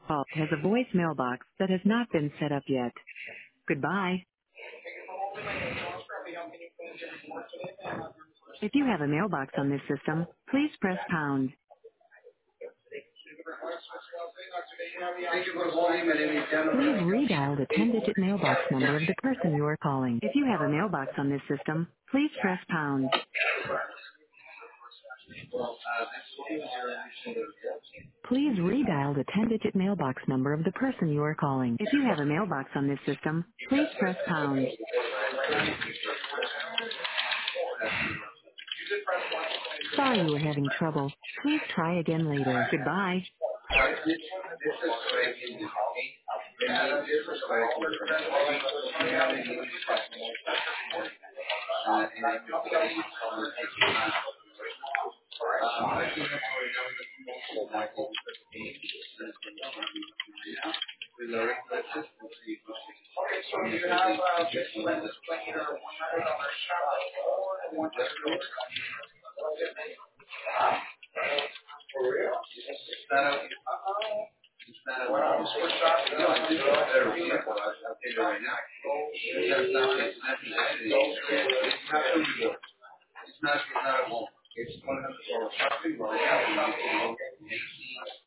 Call has a voice mailbox that has not been set up yet. Goodbye. If you have a mailbox on this system, please press pound. Thank you for calling. My name is Jan. Please redial the 10-digit mailbox number of the person you are calling. If you have a mailbox on this system, please press pound. Please redial the 10-digit mailbox number of the person you are calling. If you have a mailbox on this system, please press pound. Sorry you were having trouble. Please try again later. Goodbye. It's not a home. It's 100% shopping.